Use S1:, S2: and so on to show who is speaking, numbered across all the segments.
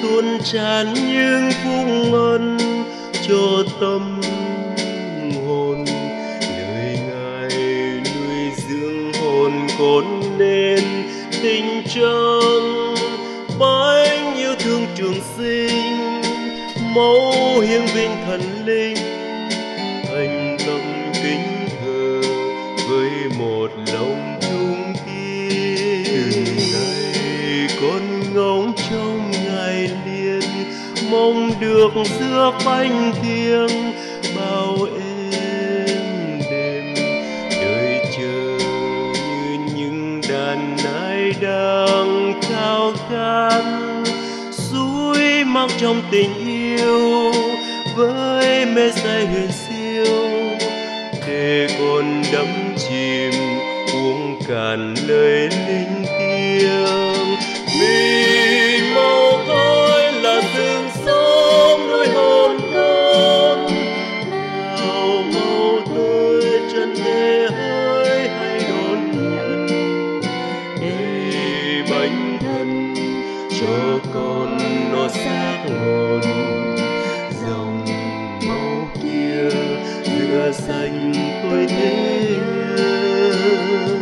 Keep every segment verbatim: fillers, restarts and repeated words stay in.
S1: tuôn tràn những phúc ân cho tâm hồn. Lời Ngài nuôi dưỡng hồn cốt nên tình trong bánh yêu thương trường sinh, máu hiến vinh thần linh. Anh tâm kính thờ với một lòng trung tín. Từng ngày con ngóng trong Ngài liền, mong được rước bánh thiêng bao êm đềm. Đời chờ như những đàn nai đang khao khát, suối mang trong tình yêu với mê say huyền siêu. Để con đắm chìm uống cạn lời linh thiêng. Mình màu khói là rừng sống nuôi hồn con, nào mau tới chân thế hỡi hãy đón nhận. Để bánh thần cho con nó xác hồn, dòng máu kia rửa sạch tôi thế nhân.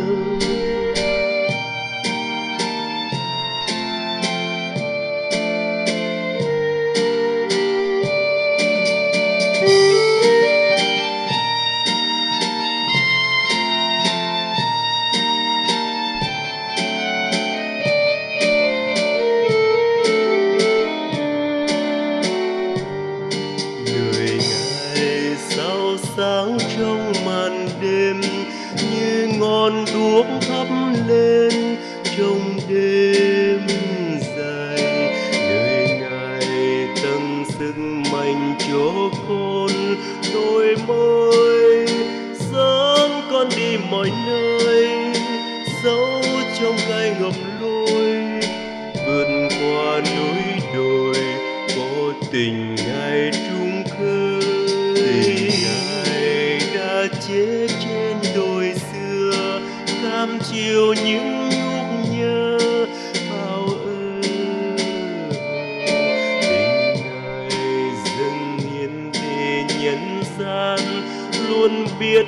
S1: Sáng trong màn đêm như ngọn đuốc thắp lên trong đêm dài. Lời Ngài tăng sức mạnh cho con đôi môi, dẫn con đi mọi nơi, dẫu trong gai ngập lối, vượt qua núi đồi có tình Ngài trung khơi. Chết trên đồi xưa cam chiều những nhúc nhớ bao ơn. Tình Ngài dâng hiến để nhân gian luôn biết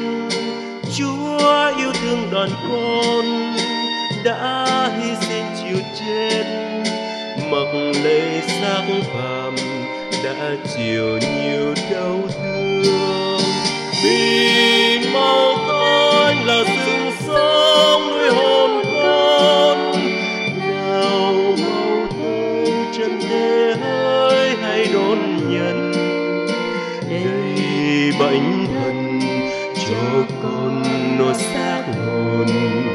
S1: Chúa yêu thương đoàn con, đã hy sinh chịu chết, mặc lấy xác phàm đã chịu nhiều đau thương. Vì màu khói là rừng sống nuôi hồn con, nào mau tới chân thế hỡi hãy đón nhận. Đây bánh thần cho con nó xác hồn,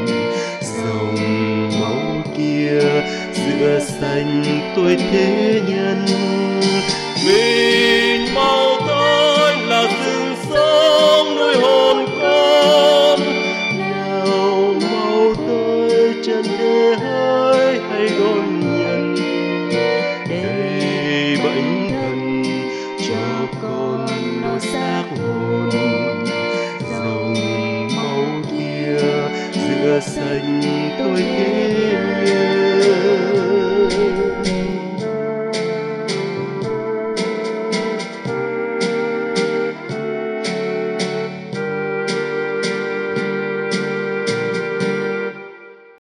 S1: dòng máu kia rửa sạch tôi thế nhân. Vì